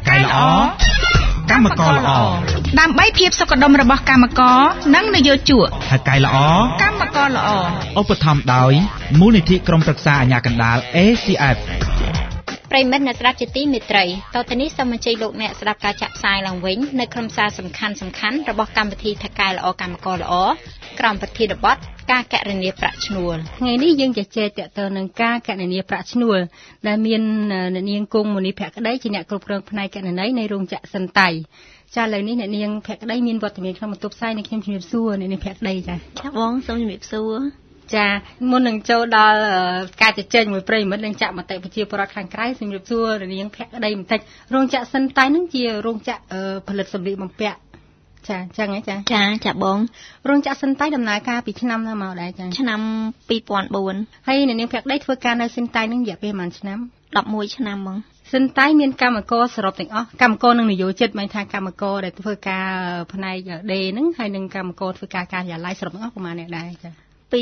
កែល្អកម្មករល្អដើម្បីភាពសុខដុមរបស់កម្មករនិងនយោជកថៅកែល្អកម្មករល្អឧបត្ថម្ភដោយមូលនិធិក្រុមប្រឹក្សាអាជ្ញាកណ្ដាល ACF ប្រិមិត្តអ្នកស្ដាប់ជាទីមេត្រីតទៅនេះសូមអញ្ជើញលោកអ្នកស្ដាប់ការចាក់ផ្សាយឡើងវិញនៅក្រុមសារសំខាន់របស់កម្មវិធីថៅកែល្អកម្មករល្អក្រោមប្រធានបទការកណនាប្រាក់ឈ្នួលថ្ងៃនេះយើងជជែកទាក់ទងនឹងការកណនាប្រាក់ឈ្នួលដែលមានអ្នកនាងគង់មនីភក្តីជាអ្នកគ្រប់គ្រងផ្នែកកណន័យនៃរោងចក្រសិនតៃចាឥឡូវនេះអ្នកនាងភក្តីមានវត្តមានក្នុងបន្ទប់ផ្សាយនៃខ្ញុំជំរាបសួរអ្នកនាងភក្តីចាបងសូមជំរាបសួរចាមុននឹងចូលដល់ការជជែកមួយប្រិមិត្តនឹងចាក់មតិប្រជាពលរដ្ឋខាងក្រៅជំរាបសួរអ្នកនាងភក្តីបន្តិចរោងចក្រសិនតៃនឹងជារោងចក្រផលិតសម្លៀកបំពាក់ចាអញ្ចឹងហ៎ចាបងរោងចក្រសិនតៃដំណើរការពីឆ្នាំណាមកដែរចាឆ្នាំ2004 ហើយអ្នកនាងភក្តីធ្វើការនៅសិនតៃនឹងរយៈពេលប្រហែលឆ្នាំ 11ឆ្នាំហ្មងសិនតៃមានកម្មករសរុបទាំងអស់កម្មករនិងនយោជិតមានថាកម្មករដែលធ្វើការផ្នែកដេហ្នឹងហើយនិងកម្មករធ្វើការការិយាល័យសរុបទាំងអស់ប្រហែលអ្នកដែរចា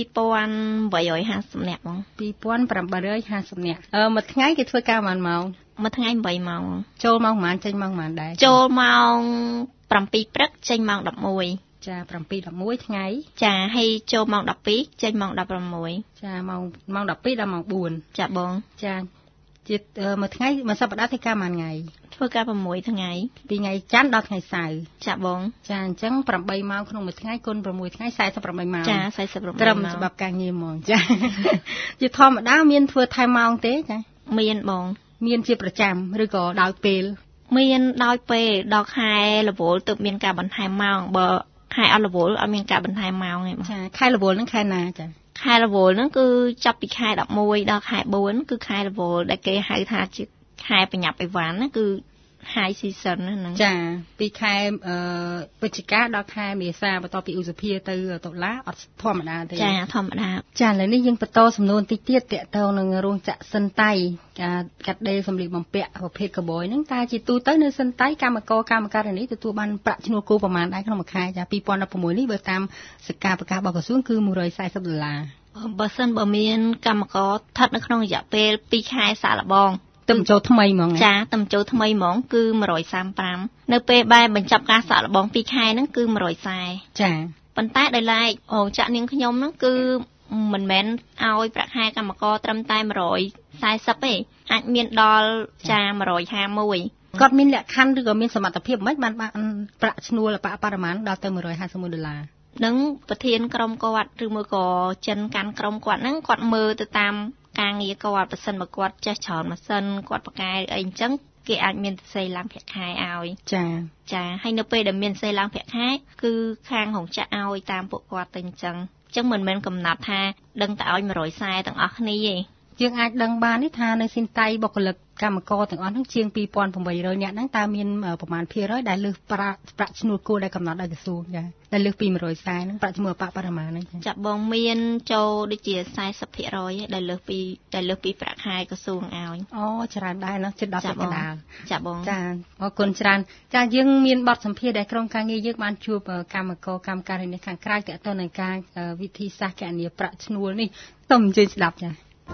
2850នាក់ហ្មង 2850នាក់មួយថ្ងៃគេធ្វើការប៉ុន្មានម៉ោងមួយថ្ងៃ8ម៉ោងចូលម៉ោងប៉ុន្មានចេញម៉ោងប៉ុន្មានដែរចូលម៉ោង7ព្រឹកចេញម៉ោង11 ចា7:11ថ្ងៃចាហើយចូលម៉ោង12ចេញម៉ោង16 ចាម៉ោង12ដល់ម៉ោង4 ចាបងចាជាមួយថ្ងៃមួយសប្តាហ៍ធ្វើការប៉ុន្មានថ្ងៃធ្វើការ6ថ្ងៃពីថ្ងៃច័ន្ទដល់ថ្ងៃសៅរ៍ចាបងចាអញ្ចឹង8ម៉ោងក្នុងមួយថ្ងៃគុណ6ថ្ងៃ48ម៉ោងចា48ម៉ោងត្រឹមច្បាប់ការងារហ្មងចាជាធម្មតាមានធ្វើថែមម៉ោងទេចាមានបងមានជាប្រចាំឬក៏ដោយពេលមានដោយពេលដល់ខែរវល់ទើបមានការបន្ថែមម៉ោងបើខែអត់រវល់អត់មានការបន្ថែមម៉ោងទេចាខែរវល់ហ្នឹងខែណាចាខែរវល់ហ្នឹងគឺចាប់ពីខែ11ដល់ខែ4គឺខែរវល់ដែលគេហៅថាជាខែបញ្ញាប់អីវ៉ាន់ណាគឺ high season ហ្នឹងចាពីខែវិច្ឆិកាដល់ខែមេសាបន្ទាប់ពីឧសភាទៅតុលាអត់ធម្មតាទេចាធម្មតាចាឥឡូវនេះយើងបន្តសំណួរតិចទៀតតាក់ទងនឹងរោងចក្រសិនតៃការកាត់ដេរសម្លៀកបំពាក់ប្រភេទកបយហ្នឹងតើជាទូទៅនៅសិនតៃកម្មករនេះទទួលបានប្រាក់ឈ្នួលគោប្រមាណដែរក្នុងមួយខែចា2016នេះបើតាមសកាប្រកាសរបស់ក្រសួងគឺ$140 បើសិនបើមានកម្មករស្ថិតនៅក្នុងរយៈពេល2ខែសាកល្បងទៅចូលថ្មីហ្មងចាទៅចូលថ្មីហ្មងគឺ135នៅពេលបែបបញ្ចប់ការសាកល្បង2ខែហ្នឹងគឺ140 ចាប៉ុន្តែដោយឡែកអូចាក់នាងខ្ញុំហ្នឹងគឺមិនមែនឲ្យប្រាក់ខែកម្មករត្រឹមតែ140ទេអាចមានដល់ចា151 គាត់មានលក្ខខណ្ឌឬក៏មានសមត្ថភាពមិនបានប្រាក់ឈ្នួលបរិមាណដល់ទៅ$151 នឹងប្រធានក្រុមគាត់ឬមួយក៏ចិនកាន់ក្រុមគាត់ហ្នឹងគាត់មើលទៅតាមការងារគាត់ប៉ះសិនបើគាត់ចេះច្រើនម៉ាស៊ីនគាត់បកកែអីអញ្ចឹងគេអាចមានសីឡើងប្រាក់ខែឲ្យចាហើយនៅពេលដែលមានសីឡើងប្រាក់ខែគឺខាងរោងចក្រឲ្យតាមពួកគាត់ទៅអញ្ចឹងមិនមែនកំណត់ថាដឹងតែឲ្យ140ទាំងអស់គ្នាទេយើងអាចដឹងបាននេះថានៅស៊ីនតៃបុគ្គលិកកម្មករទាំងអស់ហ្នឹងជាង2800នាក់ហ្នឹងតើមានប្រមាណភាគរយដែលលើសប្រាក់ឈ្នួលគោលដែលកំណត់ដោយក្រសួងចាដែលលើសពី140ហ្នឹងប្រាក់ឈ្នួលបរិមាណហ្នឹងចាបងមានចូលដូចជា40%ដែលលើសពីប្រាក់ខែក្រសួងឲ្យអូច្រើនដែរណាជិត10%កណ្ដាលចាបងចាអរគុណច្រើនចាយើងមានបទសម្ភាសន៍ដែលក្រុមការងារយើងបានជួបកម្មករកម្មការិនីខាងក្រៅទាក់ទងនឹងការវិធីសាស្ត្រគណនាប្រាក់ឈ្នួលនេះសូមអញ្ជើញស្ដាប់ចា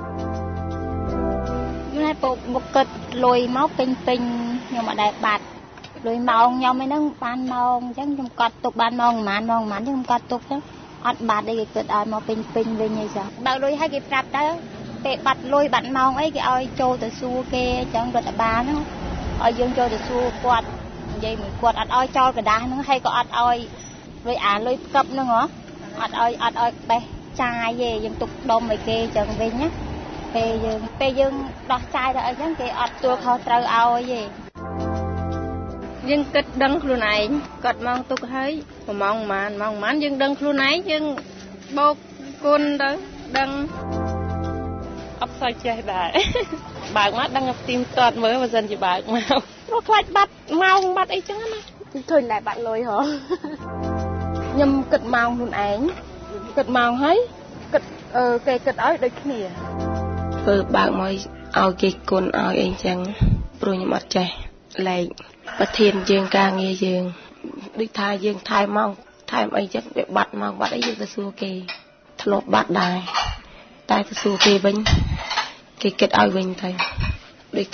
នេះពុកមកគិតលុយមកពេញខ្ញុំអត់ដែរបាត់លុយម៉ោងខ្ញុំឯហ្នឹងបានម៉ោងអញ្ចឹងខ្ញុំកត់ទុកបានម៉ោងប៉ុន្មានខ្ញុំកត់ទុកអញ្ចឹងអត់បាត់អីគេគិតឲ្យមកពេញវិញអីចឹងបើលុយឲ្យគេប្រាប់ទៅពេលបាត់លុយបាត់ម៉ោងអីគេឲ្យចូលទៅសួរគេអញ្ចឹងរដ្ឋបាលហ្នឹងឲ្យយើងចូលទៅសួរគាត់និយាយមួយគាត់អត់ឲ្យចោលกระดาษហ្នឹងហើយក៏អត់ឲ្យលុយលុយផ្កឹបហ្នឹងហ៎អត់ឲ្យបេះចាយទេយើងទុកដុំឲ្យគេអញ្ចឹងវិញណាពេលយើងដោះចាយទៅអីចឹងគេអត់ទួលខុសត្រូវឲ្យទេយើងគិតដឹងខ្លួនឯងគាត់ម៉ោងទុកហើយម៉ោងប៉ុន្មានយើងដឹងខ្លួនឯងយើងបោកគុណទៅដឹងអត់សូវចេះដែរបើកមកដឹងទីមតតមើលបើសិនជាបើកមកព្រោះខ្លាចបាត់ម៉ោងបាត់អីចឹងណាឃើញតែបាត់លុយហ៎ខ្ញុំគិតម៉ោងខ្លួនឯងគិតម៉ោងហើយគិតគេគិតឲ្យដូចគ្នាធ្វើបើកមកឲ្យគេគុណឲ្យអីចឹងព្រោះខ្ញុំអត់ចេះលេខប្រធានយើងការងារយើងដូចថាយើងថែមម៉ោងថែមអីចឹងវាបាត់ម៉ោងបាត់អីយើងទៅសួរគេធ្លាប់បាត់ដែរតែទៅសួរគេវិញគេគិតឲ្យវិញទៅដូចថាថ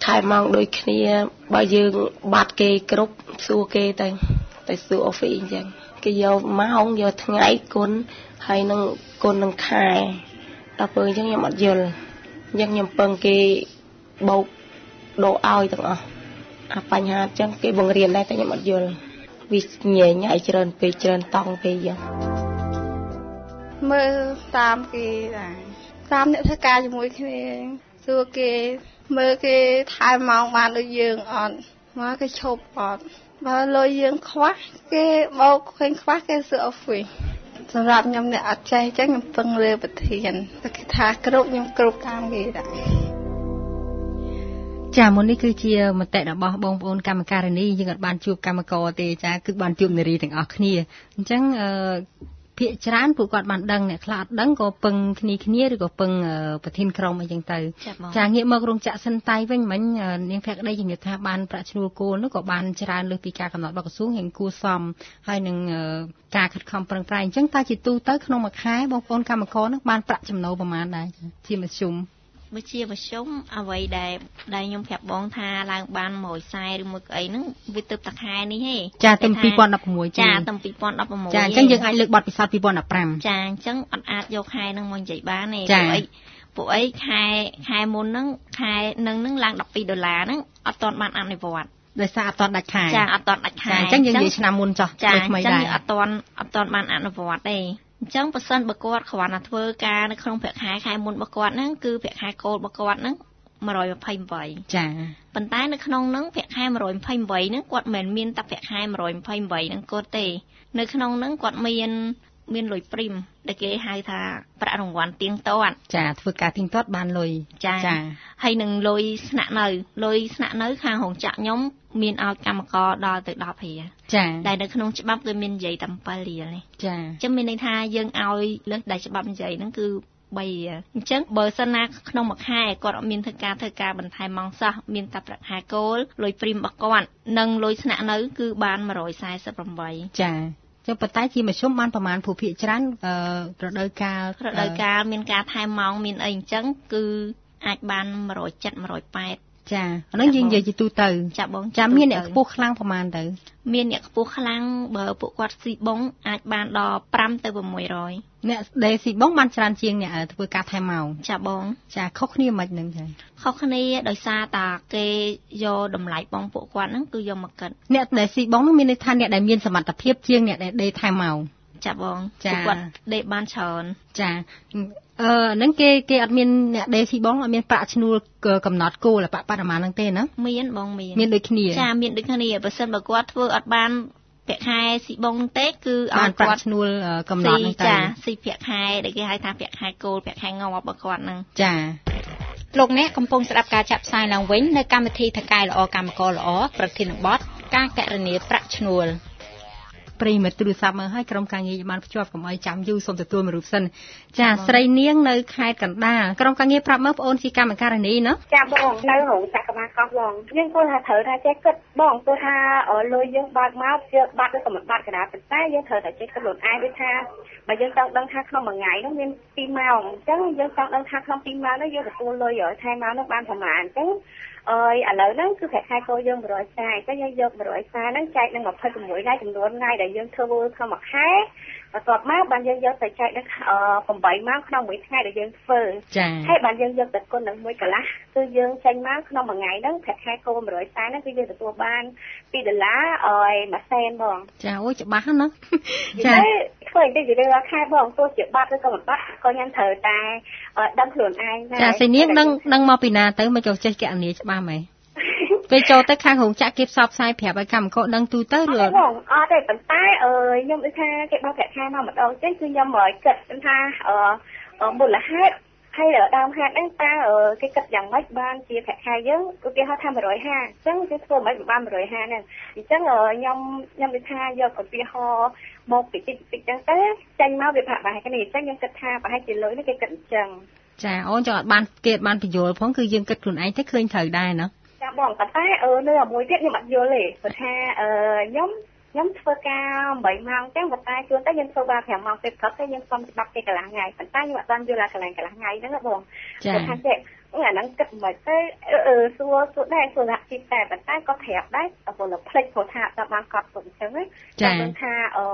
ថែម៉ោងដូចគ្នាបើយើងបាត់គេគ្រប់សួរគេទៅសួរ office អញ្ចឹងគេយកម៉ោងយកថ្ងៃគុណហើយនឹងគុណនឹងខែដល់ពេលអញ្ចឹងខ្ញុំអត់យល់អញ្ចឹងខ្ញុំពឹងគេបោកដូរឲ្យទាំងអស់អាបញ្ហាអញ្ចឹងគេបង្រៀនដែរតែខ្ញុំអត់យល់វាញ៉ៃច្រើនពេកច្រើនតង់ពេកអញ្ចឹងមើលតាមគេដែរតាមអ្នកធ្វើការជាមួយគ្នាសួរគេមើលគេថែម៉ោងបានដូចយើងអត់មកគេឈប់អត់បើលុយយើងខ្វះគេបោកឃើញខ្វះគេសួរ office សម្រាប់ខ្ញុំអ្នកអត់ចេះអញ្ចឹងខ្ញុំពឹងលើប្រធានតែគេថាគ្រប់ខ្ញុំគ្រប់តាមគេដែរចាមុននេះគឺជាមតិរបស់បងប្អូនកម្មការិនីយើងអត់បានជួបកម្មករទេចាគឺបានជួបនារីទាំងអស់គ្នាអញ្ចឹងភាគច្រើនពួកគាត់បានដឹងអ្នកខ្លះអត់ដឹងក៏ពឹងគ្នាឬក៏ពឹងប្រធានក្រុមអីចឹងទៅចាងាកមករោងចក្រសិនតៃវិញមិញនាងភក្តីជំរាបថាបានប្រាក់ឈ្នួលគោលនោះក៏បានច្រើនលើសពីការកំណត់របស់ក្រសួងហើយគួរសមហើយនឹងការខិតខំប្រឹងប្រែងអញ្ចឹងតើជាទូទៅក្នុងមួយខែបងប្អូនកម្មករនោះបានប្រាក់ចំណូលប្រមាណដែរជាមធ្យមវិជាមធ្យមអ្វីដែលខ្ញុំប្រាប់បងថាឡើងបាន140ឬមួយអីហ្នឹងវាទៅតែខែនេះទេចាទៅ2016 ចាទៅ2016 ចាអញ្ចឹងយើងអាចលើកបទពិសោធន៍2015 ចាអញ្ចឹងអត់អាចយកខែហ្នឹងមកនិយាយបានទេពួកអីខែមុនហ្នឹងខែហ្នឹងឡើង$12ហ្នឹងអត់ទាន់បានអនុវត្តដោយសារអត់ទាន់ដាច់ខែចាអត់ទាន់ដាច់ខែអញ្ចឹងយើងនិយាយឆ្នាំមុនចោះថ្មីដែរអត់ទាន់បានអនុវត្តទេអញ្ចឹងបើសិនបើគាត់គ្រាន់តែធ្វើការនៅក្នុងប្រាក់ខែមុនរបស់គាត់ហ្នឹងគឺប្រាក់ខែគោលរបស់គាត់ហ្នឹង128 ចាប៉ុន្តែនៅក្នុងហ្នឹងប្រាក់ខែ128ហ្នឹងគាត់មិនមានតែប្រាក់ខែ128ហ្នឹងគាត់ទេនៅក្នុងហ្នឹងគាត់មានលុយព្រីមដែលគេហៅថាប្រាក់រង្វាន់ទៀងទាត់ចាធ្វើការទៀងទាត់បានលុយចាហើយនឹងលុយស្នាក់នៅខាងរោងចក្រខ្ញុំមានឲ្យកម្មករដល់ទៅ10រៀលចាដែលនៅក្នុងច្បាប់គឺមាននិយាយតែ7រៀលនេះចាអញ្ចឹងមានន័យថាយើងឲ្យលើសដែលច្បាប់និយាយហ្នឹងគឺ3រៀលអញ្ចឹងបើសិនណាក្នុងមួយខែគាត់អត់មានធ្វើការបន្ថែមម៉ោងសោះមានតែប្រាក់ខែគោលលុយព្រីមរបស់គាត់និងលុយស្នាក់នៅគឺបាន148 ចាចុះប៉ុន្តែជាមធ្យមបានប្រមាណភូភាគច្រើនរដូវកាលមានការថែមម៉ោងមានអីអញ្ចឹងគឺអាចបាន107 108 ចាអានោះយើងនិយាយជាទូទៅចាបងចាមានអ្នកខ្ពស់ខ្លាំងប្រហែលទៅមានអ្នកខ្ពស់ខ្លាំងបើពួកគាត់ស៊ីបងអាចបានដល់5ទៅ600 អ្នកដែលស៊ីបងបានច្រើនជាងអ្នកធ្វើការថែមម៉ោងចាបងចាខុសគ្នាមិនហ្នឹងចាខុសគ្នាដោយសារតាគេយកតម្លៃបងពួកគាត់ហ្នឹងគឺយកមកគិតអ្នកដែលស៊ីបងហ្នឹងមានន័យថាអ្នកដែលមានសមត្ថភាពជាងអ្នកដែលដេកថែមម៉ោងចាបងពួកគាត់ដេកបានច្រើនចាហ្នឹងគេអត់មានអ្នកដេស៊ីបងអត់មានប្រាក់ឈ្នួលកំណត់គោលបរិមាណហ្នឹងទេណាមានបងមានដូចគ្នាចាមានដូចគ្នាបើសិនបើគាត់ធ្វើអត់បានប្រាក់ខែស៊ីបងទេគឺឲ្យគាត់ឈ្នួលកំណត់ហ្នឹងចាស៊ីប្រាក់ខែដែលគេហៅថាប្រាក់ខែគោលប្រាក់ខែងាប់របស់គាត់ហ្នឹងចាលោកអ្នកកំពុងស្ដាប់ការចាក់ផ្សាយឡើងវិញនៅកម្មវិធីថកែល្អកម្មករល្អប្រធានបទការកណនាប្រាក់ឈ្នួលប្រិមិត្តទូរស័ព្ទមើលឲ្យក្រុមការងារបានភ្ជាប់កុំឲ្យចាំយូរសូមទទួលមួយរូបសិនចាស្រីនាងនៅខេត្តកណ្ដាលក្រុមការងារប្រាប់មើលបងអូនជាកម្មការិនីណាចាបងនៅរោងចក្រកម្មកោះបងយើងគាត់ថាត្រូវថាចេះគិតបងគាត់ថាលុយយើងបើកមកយើងបាត់ឬក៏មិនបាត់ក៏ដែរប៉ុន្តែយើងត្រូវតែចេះគិតខ្លួនឯងដូចថាបើយើងចង់ដឹងថាក្នុងមួយថ្ងៃនោះមាន2ម៉ោងអញ្ចឹងយើងចង់ដឹងថាក្នុង2ម៉ោងនោះយើងទទួលលុយថែមម៉ោងនោះបានប្រហែលអញ្ចឹងឥឡូវហ្នឹងគឺប្រាក់ខែគោលយើង140តែយើងយក140ហ្នឹងចែកនឹង26ថ្ងៃចំនួនថ្ងៃដែលយើងធ្វើក្នុងមួយខែបន្ទាប់មកបានយើងយកទៅចែកនឹង8ម៉ោងក្នុងមួយថ្ងៃដែលយើងធ្វើហើយបានយើងយកទៅគុណនឹង1កន្លះគឺយើងចេញមកក្នុងមួយថ្ងៃហ្នឹងប្រាក់ខែគោល140ហ្នឹងគឺយើងទទួលបាន$2មួយសែនបងចាអូច្បាស់ណាចាធ្វើអីទៅរាល់ខែបងទោះជាបាត់ឬក៏មិនបាត់ក៏ខ្ញុំត្រូវតែដឹងខ្លួនឯងចាសេនាងដឹងមកពីណាទៅមិនចូលចេះកណនាច្បាស់មែនពេលចូលទៅខាងរោងចក្រគេផ្សព្វផ្សាយប្រាប់ឲ្យកម្មករដឹងទូទៅឬបងអត់ទេប៉ុន្តែខ្ញុំដូចថាគេបោកប្រាក់ខែមកម្ដងចឹងគឺខ្ញុំគិតថាមូលហេតុហើយដើមហេតុហ្នឹងតើគេគិតយ៉ាងម៉េចបានជាប្រាក់ខែយើងគឺគេហៅថា150អញ្ចឹងគេធ្វើមិនបាន150ហ្នឹងអញ្ចឹងខ្ញុំដូចថាយកឧទាហរណ៍មកតិចចឹងទៅចេញមកវាប្រហែលគ្នាអញ្ចឹងខ្ញុំគិតថាប្រហែលជាលុយនេះគេគិតអញ្ចឹងចាអូនចង់អត់បានគេអត់បានបញ្យល់ផងគឺយើងគិតខ្លួនឯងទៅឃើញត្រូវដែរណាចាបងប៉ុន្តែនៅមួយទៀតខ្ញុំអត់យល់ទេព្រោះថាខ្ញុំធ្វើការ8ម៉ោងចឹងប៉ុន្តែជួនទៅយើងធ្វើបាន5ម៉ោងពេលព្រឹកទៅយើងសុំច្បាប់គេកន្លះថ្ងៃប៉ុន្តែខ្ញុំអត់បានយល់ថាកន្លះថ្ងៃហ្នឹងបងព្រោះថាអាហ្នឹងគិតមិនទៅសួរដែរសួរថាទីតែប៉ុន្តែក៏ប្រាប់ដែរព្រោះផ្លេចព្រោះថាដល់បានកត់ទុកអញ្ចឹងណាចា៎ថា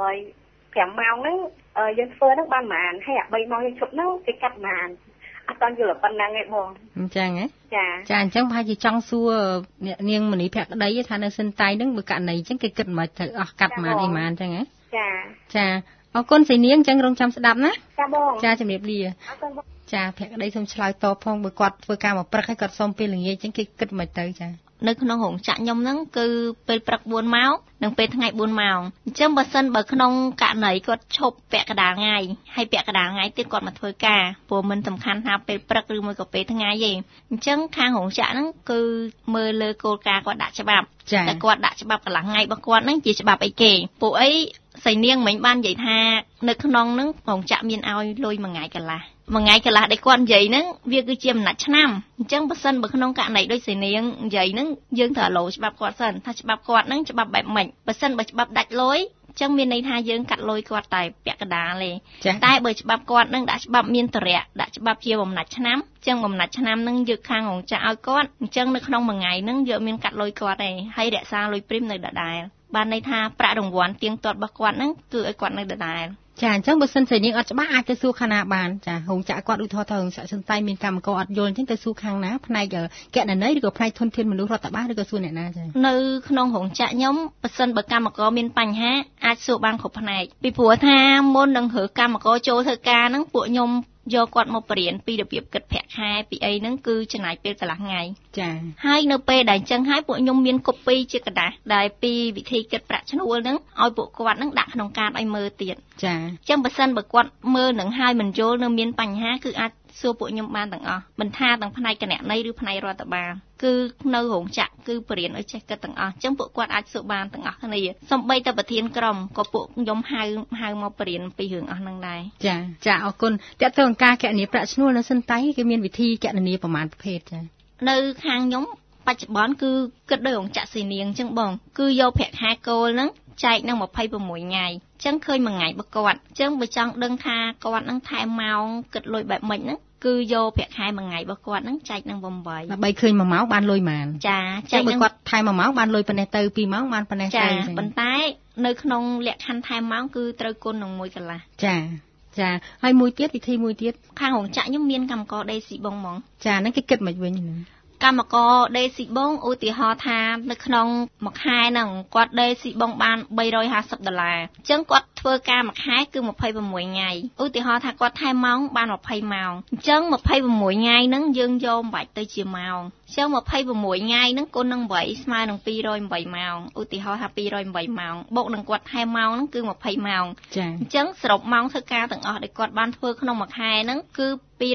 5ម៉ោងហ្នឹងយើងធ្វើហ្នឹងបានប៉ុន្មានហើយអា3ម៉ោងយើងឈប់ហ្នឹងគេកាត់ប៉ុន្មានអត់តន់យល់ប៉ុណ្ណឹងឯងបងអញ្ចឹងហ៎ចាអញ្ចឹងប្រហែលជាចង់សួរអ្នកនាងមនីភក្តីថានៅសិនតៃហ្នឹងបើករណីអញ្ចឹងគេគិតមិនទៅអស់កាត់ប៉ុន្មានអីប៉ុន្មានអញ្ចឹងហ៎ចាអរគុណសេនាងអញ្ចឹងរងចាំស្ដាប់ណាចាបងចាជំរាបលាអរគុណបងចាភក្តីសូមឆ្លើយតបផងបើគាត់ធ្វើការមកព្រឹកហើយគាត់សុំពេលល្ងាចអញ្ចឹងគេគិតមិនទៅចានៅក្នុងរោងចក្រខ្ញុំហ្នឹងគឺពេលព្រឹក4ម៉ោងនិងពេលថ្ងៃ4ម៉ោងអញ្ចឹងបើសិនបើក្នុងករណីគាត់ឈប់ពាក់កណ្ដាលថ្ងៃហើយពាក់កណ្ដាលថ្ងៃទៀតគាត់មកធ្វើការព្រោះមិនសំខាន់ថាពេលព្រឹកឬមួយក៏ពេលថ្ងៃទេអញ្ចឹងខាងរោងចក្រហ្នឹងគឺមើលលើគោលការណ៍គាត់ដាក់ច្បាប់តែគាត់ដាក់ច្បាប់កន្លះថ្ងៃរបស់គាត់ហ្នឹងជាច្បាប់អីគេពួកអីសៃនាងមិញបាននិយាយថានៅក្នុងហ្នឹងរោងចក្រមានឲ្យលុយមួយថ្ងៃកន្លះដែលគាត់និយាយហ្នឹងវាគឺជាអំណាចឆ្នាំអញ្ចឹងបើសិនបើក្នុងករណីដូចសេនាងនិយាយហ្នឹងយើងត្រូវឡូច្បាប់គាត់សិនថាច្បាប់គាត់ហ្នឹងច្បាប់បែបម៉េចបើសិនបើច្បាប់ដាច់លុយអញ្ចឹងមានន័យថាយើងកាត់លុយគាត់តែពាក់កណ្ដាលទេតែបើច្បាប់គាត់ហ្នឹងដាក់ច្បាប់មានតរៈដាក់ច្បាប់ជាបំណាច់ឆ្នាំអញ្ចឹងបំណាច់ឆ្នាំហ្នឹងយកខាងរោងចក្រឲ្យគាត់អញ្ចឹងនៅក្នុងមួយថ្ងៃហ្នឹងយកមានកាត់លុយគាត់ទេហើយរក្សាលុយព្រីមនៅដដែលបានន័យថាប្រាក់រង្វាន់ទៀងទាត់របស់គាត់ហ្នឹងគឺឲ្យគាត់នៅដដែលចាអញ្ចឹងបើសិនជានាងអត់ច្បាស់អាចទៅសួរខាងណាបានចារោងចក្រគាត់ឧទាហរណ៍ថារោងចក្រសិនតៃមានកម្មករអត់យល់អញ្ចឹងទៅសួរខាងណាផ្នែកគណនេយ្យឬក៏ផ្នែកធនធានមនុស្សរដ្ឋបាលឬក៏សួរអ្នកណាចានៅក្នុងរោងចក្រខ្ញុំបើសិនបើកម្មករមានបញ្ហាអាចសួរបានគ្រប់ផ្នែកពីព្រោះថាមុននឹងរើកម្មករចូលធ្វើការហ្នឹងពួកខ្ញុំយកគាត់មកបរៀនពីរបៀបគិតប្រាក់ខែពីអីហ្នឹងគឺចំណាយពេលកន្លះថ្ងៃចាហើយនៅពេលដែលអញ្ចឹងហើយពួកខ្ញុំមានកូពីជាกระดาษដែលពីវិធីគិតប្រាក់ឈ្នួលហ្នឹងឲ្យពួកគាត់ហ្នឹងដាក់ក្នុងកាតឲ្យមើលទៀតចាអញ្ចឹងបើសិនបើគាត់មើលនឹងហើយមិនយល់នៅមានបញ្ហាគឺអាចសួរពួកខ្ញុំបានទាំងអស់មិនថាទាំងផ្នែកគណនេយ្យឬផ្នែករដ្ឋបាលគឺនៅរោងចក្រគឺបរៀនឲ្យចេះគិតទាំងអស់អញ្ចឹងពួកគាត់អាចសួរបានទាំងអស់គ្នាសូម្បីតែប្រធានក្រុមក៏ពួកខ្ញុំហៅមកបរៀនពីរឿងអស់ហ្នឹងដែរចាអរគុណតើតើអង្គការគណនេយ្យប្រាក់ឈ្នួលនៅសិនតៃគេមានវិធីគណនេយ្យប្រមាណប្រភេទចានៅខាងខ្ញុំបច្ចុប្បន្នគឺគិតដោយរោងចក្រសេនាងអញ្ចឹងបងគឺយកប្រាក់ខែគោលហ្នឹងចែកនឹង26ថ្ងៃអញ្ចឹងឃើញមួយថ្ងៃរបស់គាត់អញ្ចឹងបើចង់ដឹងថាគាត់នឹងថែមម៉ោងគិតលុយបែបម៉េចហ្នឹងគឺយកប្រាក់ខែមួយថ្ងៃរបស់គាត់ហ្នឹងចែកនឹង8ដើម្បីឃើញ1ម៉ោងបានលុយប៉ុន្មានចាចែកនឹងគាត់ថែម1ម៉ោងបានលុយប៉ុណ្ណេះទៅ2ម៉ោងបានប៉ុណ្ណេះទៅចាប៉ុន្តែនៅក្នុងលក្ខខណ្ឌថែមម៉ោងគឺត្រូវគុណនឹង1កន្លះចាហើយមួយទៀតវិធីមួយទៀតខាងរោងចក្រខ្ញុំមានកម្មករដេស៊ីបងហ្មងចាហ្នឹងគេគិតមិនវិញហ្នឹងកម្មករដេស៊ីបងឧទាហរណ៍ថានៅក្នុងមួយខែហ្នឹងគាត់ដេស៊ីបងបាន$350អញ្ចឹងគាត់ធ្វើការមួយខែគឺ26ថ្ងៃឧទាហរណ៍ថាគាត់ថែមម៉ោងបាន20ម៉ោងអញ្ចឹង26ថ្ងៃហ្នឹងយើងយកមិនបាច់ទៅជាម៉ោងអញ្ចឹង26ថ្ងៃហ្នឹងគុណនឹង8ស្មើនឹង208ម៉ោងឧទាហរណ៍ថា208ម៉ោងបូកនឹងគាត់ថែមម៉ោងហ្នឹងគឺ20ម៉ោងចាអញ្ចឹងសរុបម៉ោងធ្វើការទាំងអស់ដែលគាត់បានធ្វើក្នុងមួយខែហ្នឹងគឺ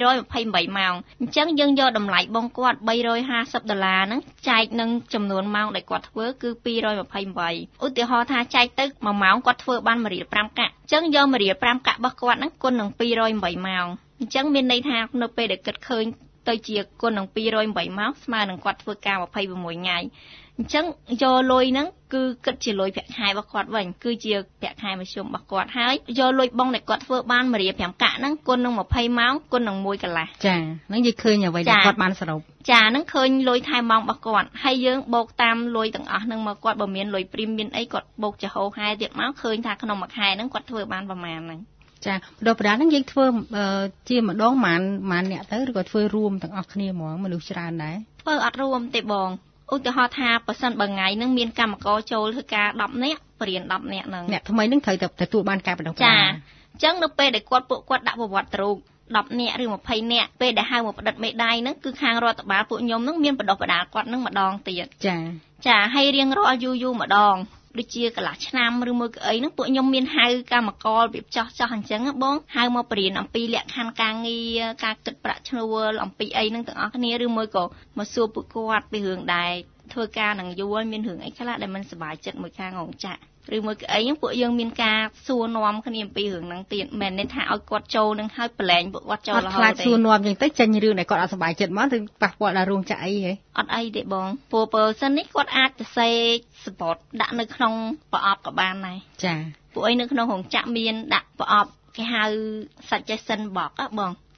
228ម៉ោងអញ្ចឹងយើងយកតម្លៃបងគាត់$350ហ្នឹងចែកនឹងចំនួនម៉ោងដែលគាត់ធ្វើគឺ228ឧទាហរណ៍ថាចែកទៅ1ម៉ោងគាត់ធ្វើបាន1រៀល5កាក់អញ្ចឹងយក1រៀល5កាក់របស់គាត់ហ្នឹងគុណនឹង208ម៉ោងអញ្ចឹងមានន័យថានៅពេលដែលគិតឃើញទៅជាគុណនឹង208ម៉ោងស្មើនឹងគាត់ធ្វើការ26ថ្ងៃអញ្ចឹងយកលុយហ្នឹងគឺគិតជាលុយប្រាក់ខែរបស់គាត់វិញគឺជាប្រាក់ខែមធ្យមរបស់គាត់ហើយយកលុយបងដែលគាត់ធ្វើបាន1រៀល5កាក់ហ្នឹងគុណនឹង20ម៉ោងគុណនឹង1កន្លះចាហ្នឹងនិយាយឃើញអ្វីដែលគាត់បានសរុបចាហ្នឹងឃើញលុយថែមម៉ោងរបស់គាត់ហើយយើងបូកតាមលុយទាំងអស់ហ្នឹងមកគាត់បើមានលុយព្រីមមានអីគាត់បូកចំហហែទៀតមកឃើញថាក្នុងមួយខែហ្នឹងគាត់ធ្វើបានប្រមាណហ្នឹងចាបដិបដាហ្នឹងយើងធ្វើជាម្ដងម៉ានអ្នកទៅឬក៏ធ្វើរួមទាំងអស់គ្នាហ្មងមនុស្សច្រើនដែរធ្វើអត់រួមទេបងឧទាហរណ៍ថាបើសិនបើថ្ងៃហ្នឹងមានកម្មករចូលធ្វើការ10នាក់បរៀន10នាក់ហ្នឹងអ្នកថ្មីហ្នឹងត្រូវតែទទួលបានការបដិបដាចាអញ្ចឹងនៅពេលដែលពួកគាត់ដាក់ប្រវត្តិរូប10នាក់ឬ20នាក់ពេលដែលហៅមកផ្ដិតមេដៃហ្នឹងគឺខាងរដ្ឋបាលពួកខ្ញុំហ្នឹងមានបដិបដាគាត់ហ្នឹងម្ដងទៀតចាហើយរៀងរាល់យូរម្ដងដូចជាកន្លះឆ្នាំឬមួយក៏អីហ្នឹងពួកខ្ញុំមានហៅកម្មកររបៀបចោះអញ្ចឹងបងហៅមកបរៀនអំពីលក្ខខណ្ឌការងារការគិតប្រាក់ឈ្នួលអំពីអីហ្នឹងទាំងអស់គ្នាឬមួយក៏មកសួរពួកគាត់ពីរឿងដែរធ្វើការនឹងយល់មានរឿងអីខ្លះដែលមិនសប្បាយចិត្តមួយខាងរោងចក្រឬមួយក៏អីហ្នឹងពួកយើងមានការសួរនាំគ្នាអំពីរឿងហ្នឹងទៀតមិនមែនថាឲ្យគាត់ចូលនឹងឲ្យប្រឡែងពួកគាត់ចូលរហូតទេខ្លាចសួរនាំអញ្ចឹងទៅចេញរឿងដែលគាត់អត់សប្បាយចិត្តមកឬប៉ះពាល់ដល់រោងចក្រអីហ៎អត់អីទេបងព្រោះបើសិននេះគាត់អាចទៅសេ support ដាក់នៅក្នុងប្រអប់ក៏បានដែរចាពួកអីនៅក្នុងរោងចក្រមានដាក់ប្រអប់គេហៅ suggestion box បង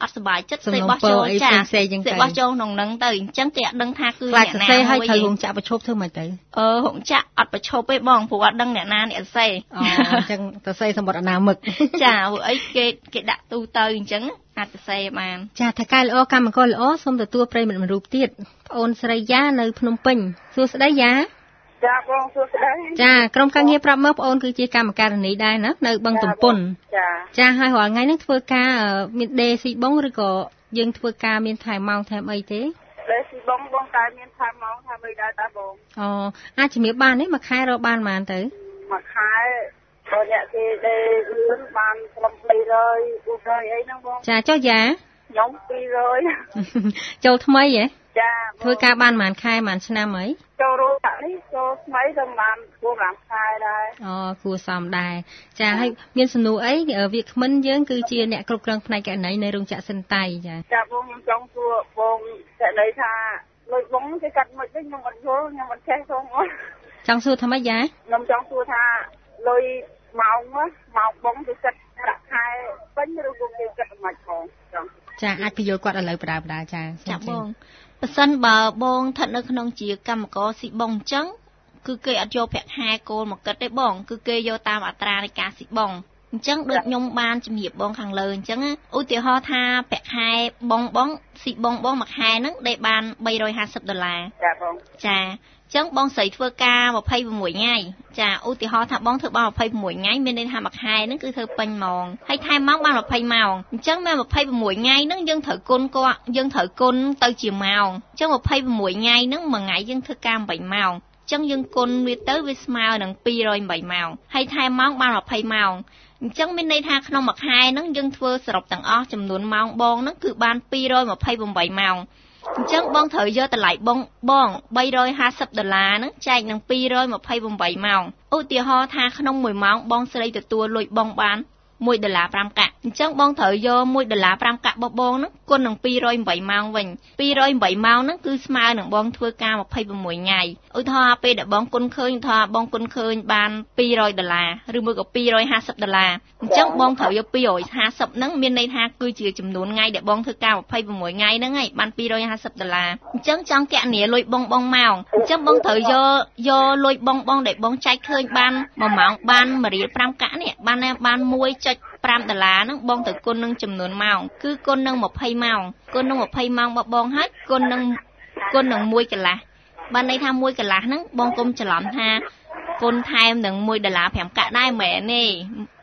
អត់សុបាយចិត្តសេបោះចូលចាសេបោះចូលក្នុងនឹងទៅអញ្ចឹងគេអត់ដឹងថាគឺអ្នកណាហើយត្រូវរោងចក្រប្រឈប់ធ្វើមិនទៅរោងចក្រអត់ប្រឈប់ទេបងព្រោះអត់ដឹងអ្នកណាអ្នកសេអញ្ចឹងទៅសេសម្បត្តិអនាមិកចាព្រោះអីគេដាក់ទូទៅអញ្ចឹងអាចទៅសេបានចាថៅកែល្អកម្មករល្អសូមទទួលប្រិយមិត្តមួយរូបទៀតប្អូនស្រីយ៉ានៅភ្នំពេញសួស្ដីយ៉ាចាបងសួស្ដីចាក្រុមការងារប្រាប់មើលប្អូនគឺជាកម្មការិនីដែរណានៅបឹងទំពុនចាហើយរាល់ថ្ងៃនេះធ្វើការមានដេស៊ីបងឬក៏យើងធ្វើការមានថែម៉ោងថែមអីទេដេស៊ីបងតែមានថែម៉ោងថែមអីដែរតាបងអាចជំរាបបានទេមួយខែរកបានប៉ុន្មានទៅមួយខែបើអ្នកគេដេលឿនបានត្រឹម200 400អីហ្នឹងបងចាចុះយ៉ាខ្ញុំ200 ចូលថ្មីហ៎ចាធ្វើការបានប៉ុន្មានខែប៉ុន្មានឆ្នាំអីចូលរោងចក្រនេះចូលថ្មីទៅបាន4-5ខែដែរគួរសមដែរចាហើយមានសំណួរអីវាគ្មិនយើងគឺជាអ្នកគ្រប់គ្រងផ្នែកកណីនៅរោងចក្រសិនតៃចាបងខ្ញុំចង់សួរបងកណីថាលុយបងគេកាត់មិនវិញខ្ញុំអត់យល់ខ្ញុំអត់ចេះផងចង់សួរថាម៉េចយ៉ាខ្ញុំចង់សួរថាលុយម៉ោងបងគេកាត់ប្រាក់ខែពេញឬក៏គេកាត់មិនផងចាអាចពន្យល់គាត់ឥឡូវបដាចាបងបើសិនបើបងស្ថិតនៅក្នុងជាកម្មករស៊ីបងអញ្ចឹងគឺគេអត់យកប្រាក់ខែគោលមកគិតទេបងគឺគេយកតាមអត្រានៃការស៊ីបងអញ្ចឹងដូចខ្ញុំបានជំរាបបងខាងលើអញ្ចឹងឧទាហរណ៍ថាប្រាក់ខែបងស៊ីបងមួយខែហ្នឹងដេកបាន$350 ចាបងចាអញ្ចឹងបងស្រីធ្វើការ26ថ្ងៃចាឧទាហរណ៍ថាបងធ្វើបាន26ថ្ងៃមានន័យថាមួយខែហ្នឹងគឺធ្វើពេញម៉ោងហើយថែមម៉ោងបាន20ម៉ោងអញ្ចឹងមាន26ថ្ងៃហ្នឹងយើងត្រូវគុណគាត់យើងត្រូវគុណទៅជាម៉ោងអញ្ចឹង26ថ្ងៃហ្នឹងមួយថ្ងៃយើងធ្វើការ8ម៉ោងអញ្ចឹងយើងគុណវាទៅវាស្មើនឹង208ម៉ោងហើយថែមម៉ោងបាន20ម៉ោងអញ្ចឹងមានន័យថាក្នុងមួយខែហ្នឹងយើងធ្វើសរុបទាំងអស់ចំនួនម៉ោងបងហ្នឹងគឺបាន228ម៉ោងអញ្ចឹងបងត្រូវយកតម្លៃបង$350ហ្នឹងចែកនឹង228ម៉ោងឧទាហរណ៍ថាក្នុង1ម៉ោងបងស្រីទទួលលុយបងបាន$1.5 កាក់អញ្ចឹងបងត្រូវយក$1.5 កាក់របស់បងហ្នឹងគុណនឹង208ម៉ោងវិញ208ម៉ោងហ្នឹងគឺស្មើនឹងបងធ្វើការ26ថ្ងៃឧទាហរណ៍ពេលដែលបងគុណឃើញថាបងគុណឃើញបាន$200ឬមួយក៏$250អញ្ចឹងបងត្រូវយក250ហ្នឹងមានន័យថាគឺជាចំនួនថ្ងៃដែលបងធ្វើការ26ថ្ងៃហ្នឹងហើយបាន$250អញ្ចឹងចង់គណនាលុយបងម៉ោងអញ្ចឹងបងត្រូវយកលុយបងដែលបងចែកឃើញបាន1ម៉ោងបាន$1.5 កាក់នេះបាន$1.5ហ្នឹងបងទៅគុណនឹងចំនួនម៉ោងគឺគុណនឹង20ម៉ោងគុណនឹង20ម៉ោងរបស់បងហើយគុណនឹង1កន្លះបានន័យថា1កន្លះហ្នឹងបងកុំច្រឡំថាគុណថែមនឹង$1.5 កាក់ដែរមែនទេ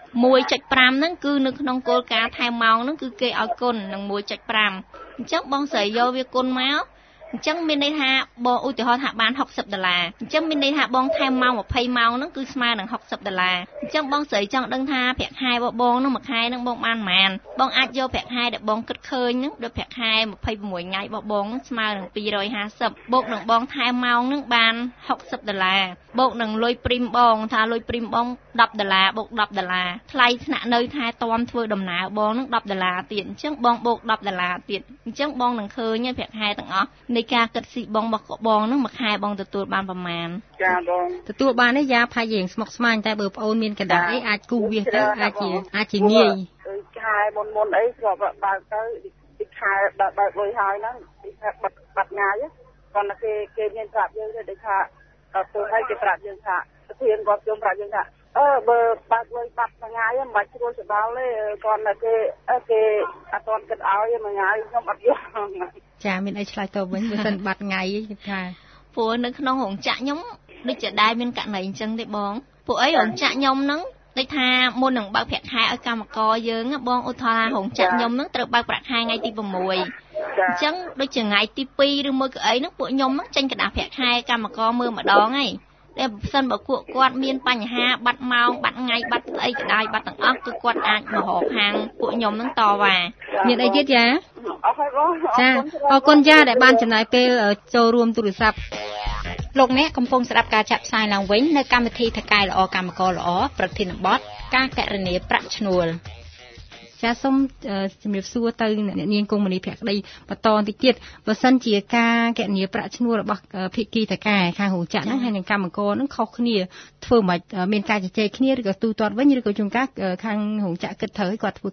1.5 ហ្នឹងគឺនៅក្នុងគោលការណ៍ថែមម៉ោងហ្នឹងគឺគេឲ្យគុណនឹង1.5អញ្ចឹងបងស្រីយកវាគុណមកអញ្ចឹងមានន័យថាបងឧទាហរណ៍ថាបាន$60អញ្ចឹងមានន័យថាបងថែមម៉ោង20ម៉ោងហ្នឹងគឺស្មើនឹង$60អញ្ចឹងបងស្រីចង់ដឹងថាប្រាក់ខែរបស់បងហ្នឹងមួយខែហ្នឹងបងបានប៉ុន្មានបងអាចយកប្រាក់ខែដែលបងគិតឃើញហ្នឹងដូចប្រាក់ខែ26ថ្ងៃរបស់បងហ្នឹងស្មើនឹង250បូកនឹងបងថែមម៉ោងហ្នឹងបាន$60បូកនឹងលុយព្រីមបងថាលុយព្រីមបង$10បូក$10ថ្លៃថ្នាក់នៅថែទាំធ្វើដំណើរបងហ្នឹង$10ទៀតអញ្ចឹងបងបូក$10ទៀតអញ្ចឹងបងនឹងឃើញប្រាក់ខែទាំងអស់នៃការគិតស៊ីបងរបស់បងហ្នឹងមួយខែបងទទួលបានប្រមាណចាបងទទួលបានទេយ៉ាផាយយើងស្មុគស្មាញតែបើប្អូនមានកណ្ដាលអីអាចគូវាទៅអាចជាងាយខែមុនអីស្រាប់បើកទៅទីខែបើកលុយហើយហ្នឹងទីខែបាត់ងាយគាត់គេមានប្រាប់យើងទេដូចថាទៅឲ្យគេប្រាប់យើងថាប្រធានគាត់ជុំប្រាប់យើងថាបើបាត់លុយបាត់មួយថ្ងៃមិនបាច់ជ្រួលច្បល់ទេគាត់គេអត់ទាន់គិតឲ្យមួយថ្ងៃខ្ញុំអត់យល់ចាមានអីឆ្លើយតបវិញបើសិនបាត់ថ្ងៃថាព្រោះនៅក្នុងរោងចក្រខ្ញុំដូចជាដែរមានករណីអញ្ចឹងទេបងពួកអីរោងចក្រខ្ញុំហ្នឹងដូចថាមុននឹងបើកប្រាក់ខែឲ្យកម្មករយើងបងឧទាហរណ៍រោងចក្រខ្ញុំហ្នឹងត្រូវបើកប្រាក់ខែថ្ងៃទី6អញ្ចឹងដូចជាថ្ងៃទី2ឬមួយក៏អីហ្នឹងពួកខ្ញុំហ្នឹងចេញกระดาษប្រាក់ខែកម្មករមើលម្ដងហើយតែបើសិនបើគាត់មានបញ្ហាបាត់ម៉ោងបាត់ថ្ងៃបាត់អីក៏ដោយបាត់ទាំងអស់គឺគាត់អាចមករកខាងពួកខ្ញុំហ្នឹងតវ៉ាមានអីទៀតយ៉ាចាអរគុណយ៉ាដែលបានចំណាយពេលចូលរួមទូរស័ព្ទលោកអ្នកកំពុងស្ដាប់ការចាក់ផ្សាយឡើងវិញនៅកម្មវិធីថកែល្អកម្មករល្អប្រធានបទការកណនាប្រាក់ឈ្នួលចាសូមជំរាបសួរទៅអ្នកនាងកុំមនីភក្តីបន្តបន្តិចទៀតបើសិនជាការកណនាប្រាក់ឈ្នួលរបស់ភាគីតកែខាងរោងចក្រហ្នឹងហើយនឹងកម្មករហ្នឹងខុសគ្នាធ្វើមិនមានការជជែកគ្នាឬក៏ទូទាត់វិញឬក៏ជួនកាលខាងរោងចក្រគិតត្រូវឲ្យគាត់ធ្វើខុស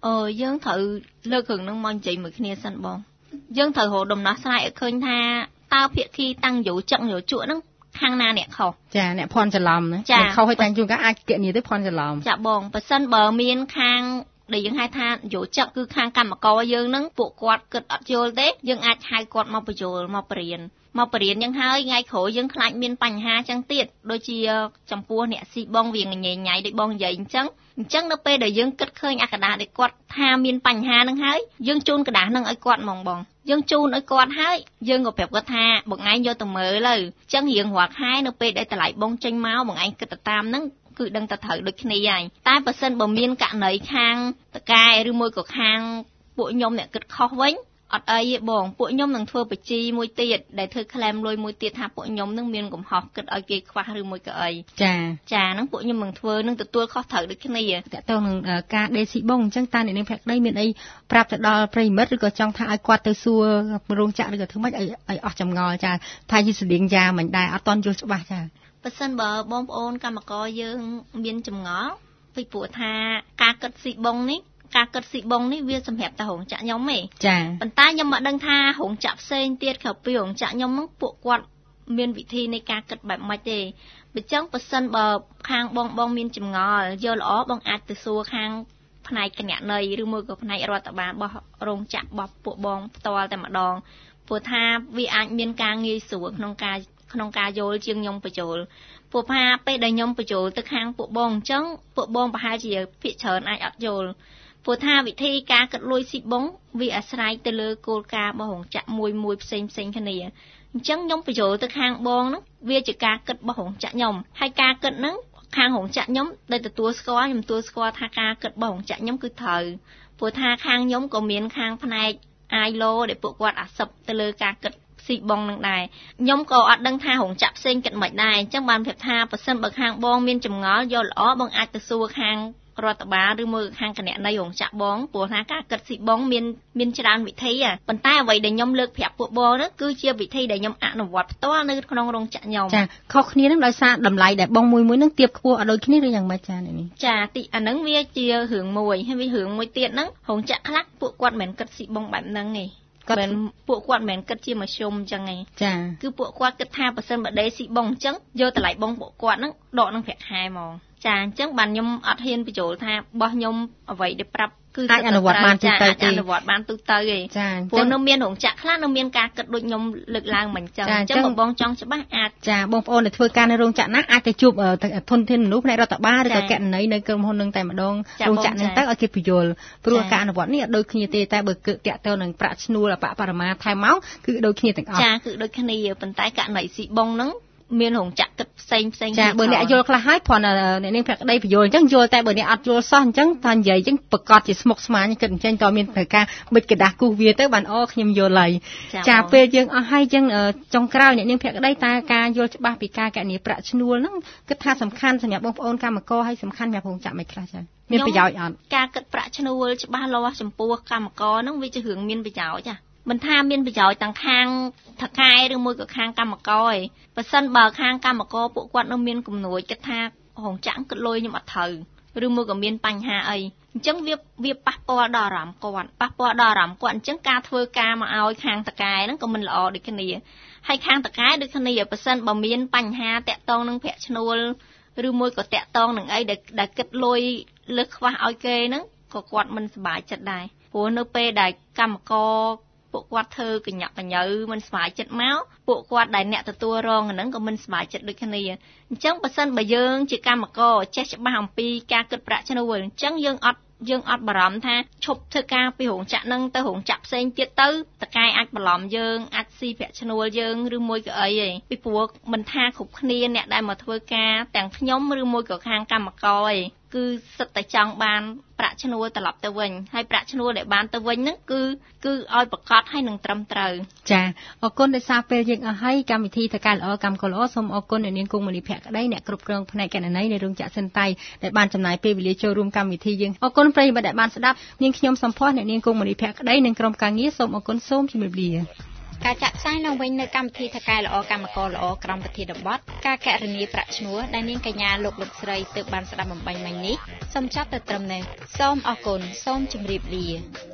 យើងត្រូវលើករឿងនឹងមកនិយាយមួយគ្នាសិនបងយើងត្រូវរកដំណោះស្រាយឲ្យឃើញថាតើភាគីតាំងយោចឹកយោជក់ហ្នឹងខាងណាអ្នកខុសចាអ្នកភ័ន្តច្រឡំណាអ្នកខុសឲ្យតាំងជួនកាលអាចគណនាទៅភ័ន្តច្រឡំចាបងបើសិនបើមានខាងដែលយើងហៅថាយោចឹកគឺខាងកម្មករយើងហ្នឹងពួកគាត់គិតអត់យល់ទេយើងអាចហៅគាត់មកបញ្យល់មកបរៀនយ៉ាងហើយថ្ងៃក្រោយយើងខ្លាចមានបញ្ហាចឹងទៀតដូចជាចំពោះអ្នកស៊ីបងវាងញ៉ៃដូចបងនិយាយអញ្ចឹងនៅពេលដែលយើងគិតឃើញអាកដាដែលគាត់ថាមានបញ្ហាហ្នឹងហើយយើងជូនកដាហ្នឹងឲ្យគាត់ហ្មងបងយើងជូនឲ្យគាត់ហើយយើងក៏ប្រាប់គាត់ថាបងឯងយកទៅមើលទៅអញ្ចឹងរៀងរាល់ខែនៅពេលដែលតម្លៃបងចេញមកបងឯងគិតទៅតាមហ្នឹងគឺដឹងតែត្រូវដូចគ្នាហើយតែបើសិនបើមានករណីខាងតកែឬមួយក៏ខាងពួកខ្ញុំអ្នកគិតខុសវិញអត់អីទេបងពួកខ្ញុំនឹងធ្វើបជីមួយទៀតដែលធ្វើក្លែមលុយមួយទៀតថាពួកខ្ញុំនឹងមានកំហុសគិតឲ្យគេខ្វះឬមួយក៏អីចាហ្នឹងពួកខ្ញុំនឹងធ្វើនឹងទទួលខុសត្រូវដូចគ្នាតើតើនឹងការដេស៊ីបងអញ្ចឹងតើអ្នកនាងភក្តីមានអីប្រាប់ទៅដល់ប្រិមិត្តឬក៏ចង់ថាឲ្យគាត់ទៅសួររោងចក្រឬក៏ធ្វើម៉េចឲ្យអស់ចម្ងល់ចាថាជាស្តៀងយ៉ាមិនដែរអត់តន់យល់ច្បាស់ចាបើសិនបើបងប្អូនកម្មករយើងមានចម្ងល់ពីព្រោះថាការគិតស៊ីបងនេះវាសម្រាប់តែរោងចក្រខ្ញុំទេចាប៉ុន្តែខ្ញុំមកដឹងថារោងចក្រផ្សេងទៀតក្រៅពីរោងចក្រខ្ញុំហ្នឹងពួកគាត់មានវិធីនៃការគិតបែបម៉េចទេបើចឹងបើសិនបើខាងបងមានចម្ងល់យល់ល្អបងអាចទៅសួរខាងផ្នែកគណនេយ្យឬមួយក៏ផ្នែករដ្ឋបាលរបស់រោងចក្ររបស់ពួកបងផ្ទាល់តែម្ដងព្រោះថាវាអាចមានការងាយស្រួលក្នុងការយល់ជាងខ្ញុំបញ្ចូលព្រោះថាពេលដែលខ្ញុំបញ្ចូលទៅខាងពួកបងអញ្ចឹងពួកបងប្រហែលជាភាគច្រើនអាចអត់យល់ព្រោះថាវិធីការគិតលុយស៊ីបងវាអាស្រ័យទៅលើគោលការណ៍របស់រោងចក្រមួយផ្សេងគ្នាអញ្ចឹងខ្ញុំបញ្ចូលទៅខាងបងហ្នឹងវាជាការគិតរបស់រោងចក្រខ្ញុំហើយការគិតហ្នឹងខាងរោងចក្រខ្ញុំដែលទទួលស្គាល់ខ្ញុំទទួលស្គាល់ថាការគិតរបស់រោងចក្រខ្ញុំគឺត្រូវព្រោះថាខាងខ្ញុំក៏មានខាងផ្នែក ILO ដែលពួកគាត់អាសឹបទៅលើការគិតស៊ីបងនឹងដែរខ្ញុំក៏អត់ដឹងថារោងចក្រផ្សេងគិតមិនដែរអញ្ចឹងបានប្រាប់ថាបើសិនបើខាងបងមានចម្ងល់យល់ល្អបងអាចទៅសួរខាងរដ្ឋបាលឬមួយខាងគណនេយ្យរោងចក្របងព្រោះថាការគិតស៊ីបងមានច្រើនវិធីប៉ុន្តែអ្វីដែលខ្ញុំលើកប្រាប់ពួកបងនោះគឺជាវិធីដែលខ្ញុំអនុវត្តផ្ទាល់នៅក្នុងរោងចក្រខ្ញុំចាខុសគ្នានឹងដោយសារតម្លៃដែលបងមួយនឹងទៀបខ្ពស់អត់ដូចគ្នាឬយ៉ាងម៉េចចានេះចាទីអាហ្នឹងវាជារឿងមួយហើយវារឿងមួយទៀតហ្នឹងរោងចក្រខ្លះពួកគាត់មិនគិតស៊ីបងបែបហ្នឹងទេមិនពួកគាត់មិនគិតជាមធ្យមអញ្ចឹងទេចាគឺពួកគាត់គិតថាបើសិនបើដេស៊ីបងអញ្ចឹងយកតម្លៃបងពួកគាត់ហ្នឹងដកនឹងប្រាក់ខែហ្មងចាអញ្ចឹងបានខ្ញុំអត់ហ៊ានបញ្ចូលថាបោះខ្ញុំអ្វីដែលប្រាប់គឺអាចអនុវត្តបានទូទៅទេអនុវត្តបានទូទៅទេព្រោះនៅមានរោងចក្រខ្លះនៅមានការគិតដូចខ្ញុំលើកឡើងមិនអញ្ចឹងអញ្ចឹងបងចង់ច្បាស់អាចចាបងប្អូនដែលធ្វើការនៅរោងចក្រណាអាចទៅជួបធនធានមនុស្សផ្នែករដ្ឋបាលឬក៏គណនេយ្យនៅក្រុមហ៊ុននឹងតែម្ដងរោងចក្រហ្នឹងទៅឲ្យគេពន្យល់ព្រោះការអនុវត្តនេះអត់ដូចគ្នាទេតែបើគឺតាក់ទងនឹងប្រាក់ឈ្នួលអបបរមាថែមមកគឺដូចគ្នាទាំងអស់ចាគឺដូចគ្នាប៉ុន្តែករណីស៊ីបងហ្នឹងមានរោងចក្រគិតផ្សេងចាបើអ្នកយល់ខ្លះហើយព្រោះអ្នកនាងភក្តីបញ្យល់អញ្ចឹងយល់តែបើអ្នកអត់យល់សោះអញ្ចឹងថានិយាយអញ្ចឹងប្រកាសជាស្មុគស្មាញគិតអញ្ចឹងតើមានត្រូវការបិទกระดาษគូសវាទៅបានខ្ញុំយល់ហើយចាពេលយើងអស់ហើយអញ្ចឹងចុងក្រោយអ្នកនាងភក្តីតើការយល់ច្បាស់ពីការគណនាប្រាក់ឈ្នួលហ្នឹងគិតថាសំខាន់សម្រាប់បងប្អូនកម្មករហើយសំខាន់សម្រាប់រោងចក្រមិនខ្លះចាមានប្រយោជន៍អត់ការគិតប្រាក់ឈ្នួលច្បាស់លាស់ចំពោះកម្មករហ្នឹងវាជារឿងមានប្រយោជន៍ចាមិនថាមានប្រយោជន៍ទាំងខាងថកែឬមួយក៏ខាងកម្មករឯងបើសិនបើខាងកម្មករពួកគាត់នៅមានគំនួយគិតថារោងចក្រគិតលុយខ្ញុំអត់ត្រូវឬមួយក៏មានបញ្ហាអីអញ្ចឹងវាប៉ះពាល់ដល់អារម្មណ៍គាត់អញ្ចឹងការធ្វើការមកឲ្យខាងថកែហ្នឹងក៏មិនល្អដូចគ្នាហើយខាងថកែដូចគ្នាបើសិនបើមានបញ្ហាតាក់ទងនឹងប្រាក់ឈ្នួលឬមួយក៏តាក់ទងនឹងអីដែលគិតលុយលើសខ្វះឲ្យគេហ្នឹងក៏គាត់មិនសប្បាយចិត្តដែរព្រោះនៅពេលដែលកម្មករពួកគាត់ធ្វើកញ្ញាក់កញ្ញើមិនស្បាយចិត្តមកពួកគាត់ដែលអ្នកទទួលរងហ្នឹងក៏មិនស្បាយចិត្តដូចគ្នាអញ្ចឹងបើសិនបើយើងជាកម្មករចេះច្បាស់អំពីការគិតប្រាក់ឈ្នួលអញ្ចឹងយើងអត់បារម្ភថាឈប់ធ្វើការពីរោងចក្រហ្នឹងទៅរោងចក្រផ្សេងទៀតទៅតកែអាចបន្លំយើងអាចស៊ីប្រាក់ឈ្នួលយើងឬមួយក៏អីឯងពីព្រោះមិនថាគ្រប់គ្នាអ្នកដែលមកធ្វើការទាំងខ្ញុំឬមួយក៏ខាងកម្មករឯងគឺសិតតែចង់បានប្រាក់ឈ្នួលត្រឡប់ទៅវិញហើយប្រាក់ឈ្នួលដែលបានទៅវិញហ្នឹងគឺឲ្យប្រកាសហើយនឹងត្រឹមត្រូវចាអរគុណដែលសារពេលយើងអស់ហើយកម្មវិធីថកែល្អកម្មករល្អសូមអរគុណអ្នកនាងគង់មនីភក្តីអ្នកគ្រប់គ្រងផ្នែកគណនេយ្យនៃរោងចក្រសិនតៃដែលបានចំណាយពេលវេលាចូលរួមកម្មវិធីយើងអរគុណប្រិយមិត្តដែលបានស្ដាប់នាងខ្ញុំសំផស្សអ្នកនាងគង់មនីភក្តីនិងក្រុមការងារសូមអរគុណសូមជម្រាបលាការចាក់ផ្សាយឡើងវិញនៅកម្មវិធីថកែល្អកម្មករល្អក្រុមប្រធានបទការកណនីប្រាក់ឈ្នួលដែលនាងកញ្ញាលោកស្រីទើបបានស្ដាប់បំបញ្ញមិញនេះសូមចាប់ទៅត្រឹមនេះសូមអរគុណសូមជម្រាបលា